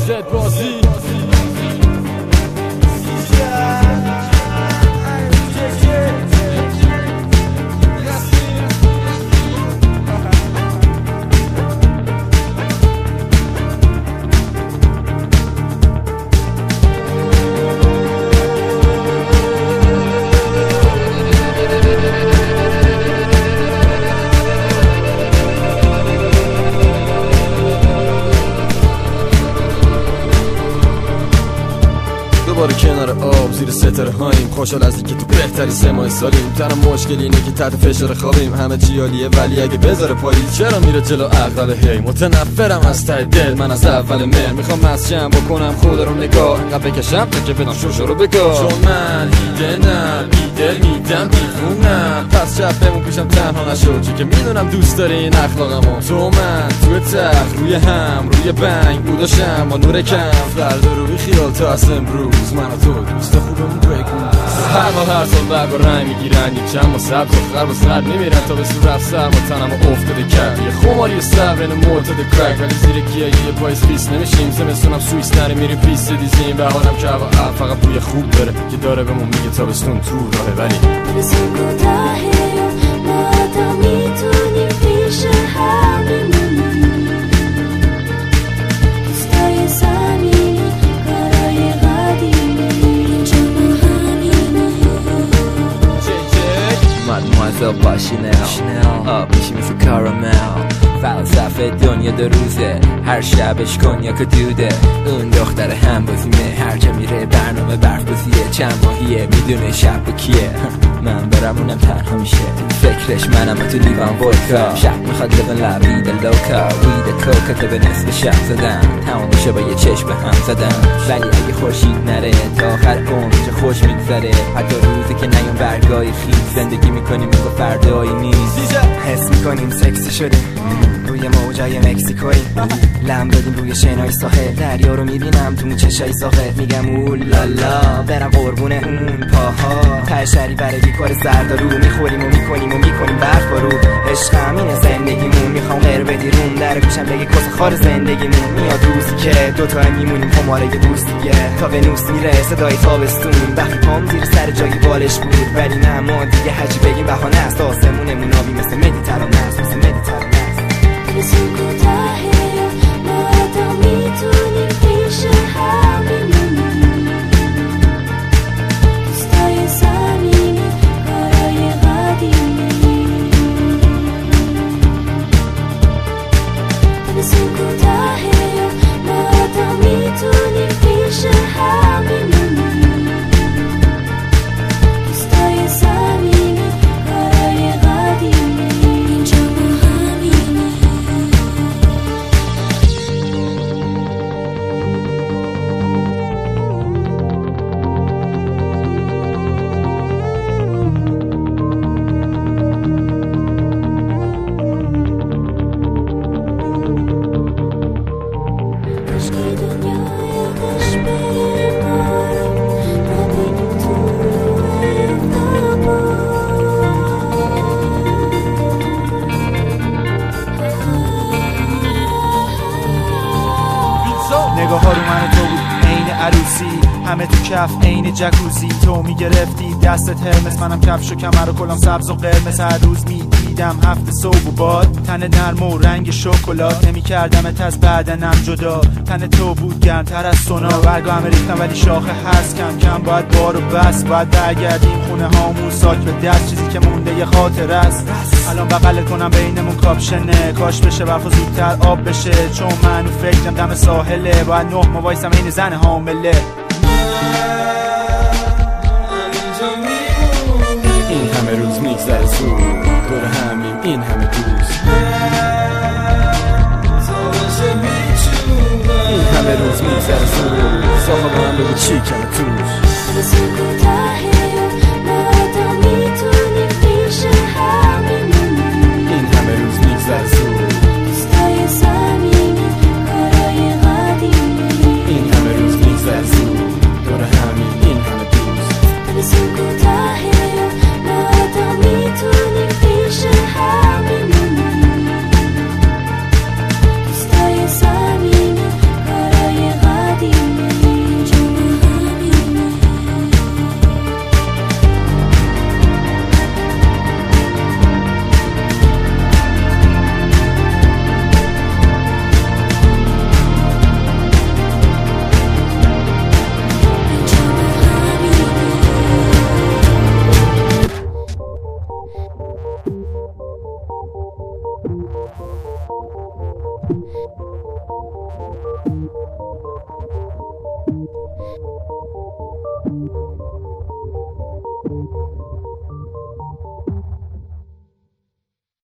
زد بازی دوباره کنار آب زیر ستاره هاییم، خوشحال از اینکه تو بهتری 3 ماه سالیم. تنها مشکل اینه که تحت فشار خوابیم، همه چی عالیه ولی اگه بذاره پاییز چرا میره جلو عقل؟ هی متنفرم از ته دل، من از اول مهر میخوام مسجم بکنم خود رو نگاه، انقدر بکشم تا که بدم شوشو رو بگاه. چون من ایدنم ایدل میدم دیوونم، پس شب بمون پیشم تنها نشو، چون که میدونم دوست داری این اخلاقمو. تو من توی تخت روی هم روی بنگ بوداشم با نور کم، فردا رو بی خیال تا از امروز من و تو دوست خوبمون بگو. هر سال برگ و رنگ میگیرن، یک چند با سبز و خرب و سرد میمیرن تا به سور رفت سرم و تنم و افتاده کرد یه خماری صبر این معتاد کرک، ولی زیر گیه یه پایز پیس نمیشیم. زمستونم سویس نری میریم پیس دیزیم، بهارم که هوا فقط بوی خوب داره که داره بهمون میگه تابستون تو راهه. ولی تابستون کوتاهه ما تا میتونیم پیش هم بمونیم، دوستای صمیمی کارای قدیمی اینجا با همینه. Mademoiselle با شنل پیشی مثل کارامل، فلسفه دنیا 2 روزه، هر شبش کنیاک و دوده. اون دختر هم بازیمه، هر جا میره برنامه برف بازیه، چند ماهیه میدونه شب کیه. من برمونم تنها میشه فکرش، منم تو لیوان ودکا، شب میخواد لیون لا ویدا لوکا، ویدا کوکا تا به نصف شب زدن، تمام میشه با یه چشم به هم زدن. ولی اگه خورشید نره تا آخر عمر چه خوش میگذره، حتی روزی که نیام برگای خیز زندگی میکنیم مثل فردایی نیست. حس میکنیم سکسی شدیم روی موجای مکزیکویی، لم دادیم روی شنای ساحل، دریا رو میبینم تو چشای ساحل، میگم اولالا برم قربون اون پاها، تشری برای بیکار زردارو، میخوریم و میکنیم برف رو. عشق همینه زندگیمون، میخوام غیر بدی روم در گوشم بگی کس خار زندگیمون. میاد روزی که دوتا میمونیم خماره دوستیه، تا ونوس میره صدای تابستون، وقتی پام زیر سر جایی بالش بود، ولی نه ما دیگه هرچی بگیم بهانه است، آسمونمون آبی مثل مدیترانه است، مثل مدیترانه است. تابستون کوتاهه ما تا میتونیم پیش هم بمونیم، دوستای صمیمی کارای قدیمی. تابستون کوتاهه ما تا میتونیم پیش هم بمونیم، دوستای صمیمی کارای قدیمی اینجا با همینه. عشقی دنیای قش بره بارم، نبینیم تو نگاه ها رو من و تو بود عین عروسی، همه تو کف عین جکوزی، تو میگرفتی دستت هرمس، منم کفش و کمر و کلام سبز و قرمز. هر روز میدیدم هفت صبح و باد، تن نرم و رنگ شکلات، نمیکردمت از بدنم جدا، تن تو بود گرمتر از سونا. برگا همه ریختم ولی شاخه هست، کم کم باید بارو بس، باید برگردیم خونه هامون ساک به دست، چیزی که مونده یه خاطر است. الان بغلت کنم بینمون کاپشنه، کاش بشه برف و زودتر آب بشه، چون منو فکرم دم ساحله، باید 9 ماه وایسم این زن حامله. این همه روز میگذره زود، دور همیم این همه دوست، این همه روز میگذره زود، ساقا با هم بگو چی کمه توش.